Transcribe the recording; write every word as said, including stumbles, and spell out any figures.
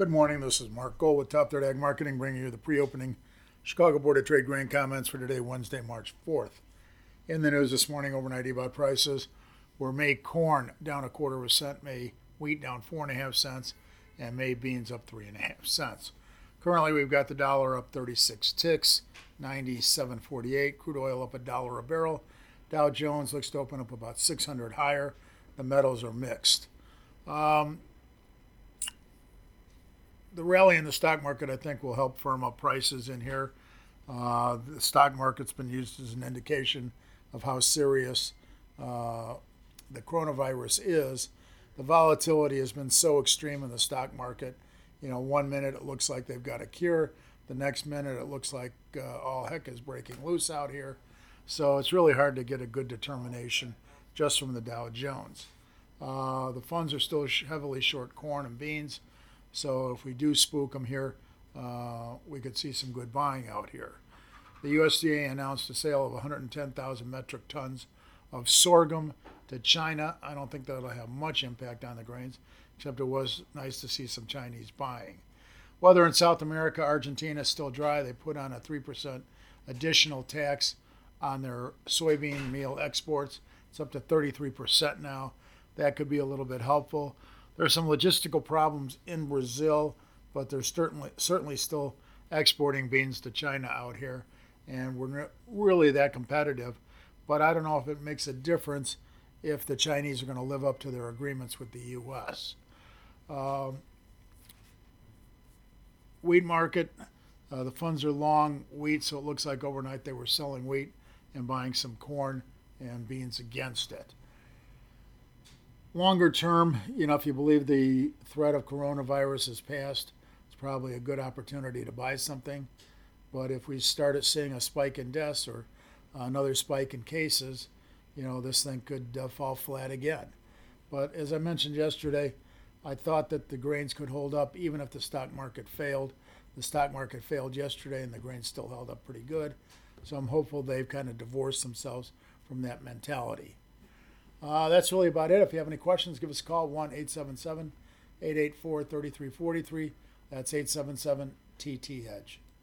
Good morning. This is Mark Gold with Top Third Ag Marketing, bringing you the pre-opening Chicago Board of Trade grain comments for today, Wednesday, March fourth. In the news this morning, overnight about prices were May corn down a quarter of a cent, May wheat down four and a half cents, and May beans up three and a half cents. Currently, we've got the dollar up thirty-six ticks, ninety-seven forty-eight. Crude oil up a dollar a barrel. Dow Jones looks to open up about six hundred higher. The metals are mixed. Um, The rally in the stock market, I think, will help firm up prices in here. Uh, the stock market's been used as an indication of how serious uh, the coronavirus is. The volatility has been so extreme in the stock market. You know, one minute it looks like they've got a cure. The next minute it looks like uh, all heck is breaking loose out here. So it's really hard to get a good determination just from the Dow Jones. Uh, the funds are still heavily short corn and beans. So if we do spook them here, uh, we could see some good buying out here. The U S D A announced a sale of one hundred ten thousand metric tons of sorghum to China. I don't think that'll have much impact on the grains, except it was nice to see some Chinese buying. Weather in South America, Argentina is still dry. They put on a three percent additional tax on their soybean meal exports. It's up to thirty-three percent now. That could be a little bit helpful. There are some logistical problems in Brazil, but they're certainly certainly still exporting beans to China out here, and we're not really that competitive. But I don't know if it makes a difference if the Chinese are going to live up to their agreements with the U S. Um, wheat market, uh, the funds are long wheat, so it looks like overnight they were selling wheat and buying some corn and beans against it. Longer term, you know, if you believe the threat of coronavirus is past, it's probably a good opportunity to buy something. But if we started seeing a spike in deaths or another spike in cases, you know, this thing could uh, fall flat again. But as I mentioned yesterday, I thought that the grains could hold up even if the stock market failed. The stock market failed yesterday and the grains still held up pretty good. So I'm hopeful they've kind of divorced themselves from that mentality. Uh, that's really about it. If you have any questions, give us a call, one eight seven seven, eight eight four, three three four three. That's eight seven seven T T Edge.